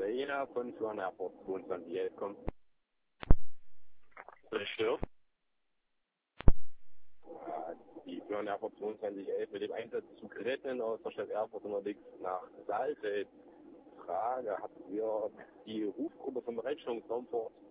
Katharina von Fluan Airport 2211 kommt. Richtig. Die Fluan Airport 2211 mit dem Einsatz zu Geräten aus der Stadt Erfurt unterwegs nach Saalfeld. Frage, habt ihr die Rufgruppe vom Bereitstellungsraum vor Ort?